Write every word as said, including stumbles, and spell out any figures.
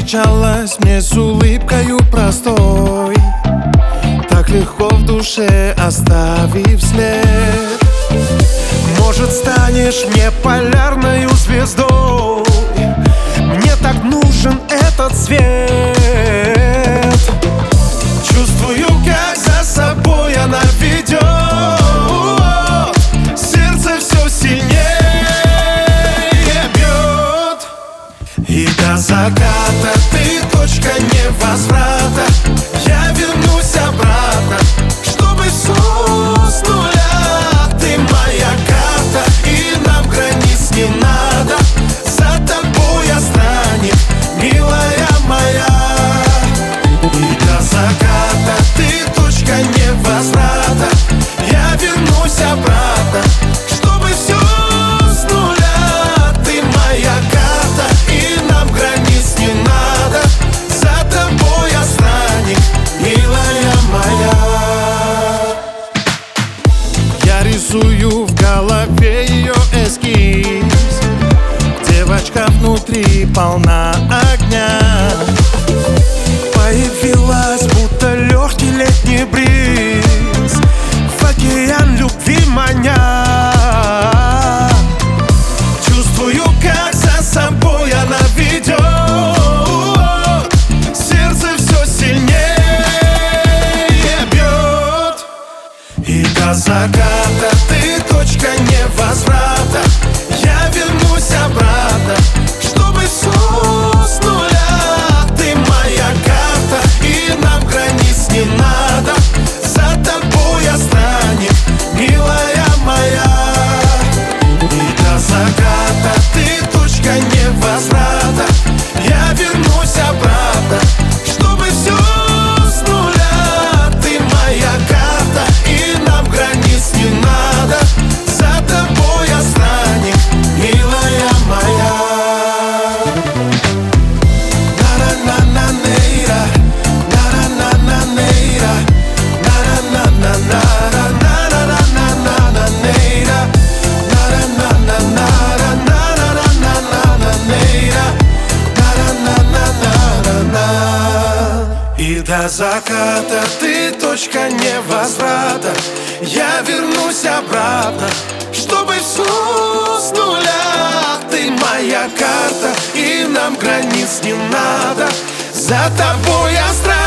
встречалась мне с улыбкою простой, так легко в душе оставив след. Может, станешь мне полярною звездой, мне так нужен этот свет. Чувствую, как за собой она ведет, сердце все сильнее бьет. И до заката ты точка невозврата, я вернусь обратно, чтобы все с нуля. Ты моя карта, и нам границ не надо, за тобой останет, милая моя. И до заката ты точка невозврата, я вернусь обратно, чтобы все с нуля. Ты моя карта, и нам границ не надо, за тобой останет, милая моя. Я рисую в голове ее эскиз, девочка внутри полна огня. Появилась, будто легкий летний бриз, в океан любви маня. Чувствую, как за собой она ведет, сердце все сильнее бьет. И до заката ты точка невозврата, я вернусь обратно, чтобы все с нуля. Ты моя карта, и нам границ не надо, за тобой останет, милая моя. И до заката ты точка невозврата, я вернусь обратно, чтобы все с нуля. Ты моя карта, и нам границ не надо, за тобой останет, милая моя. И до заката ты точка невозврата, я вернусь обратно, чтобы все с нуля. Ты моя карта, и нам границ не надо, за тобой я страшно.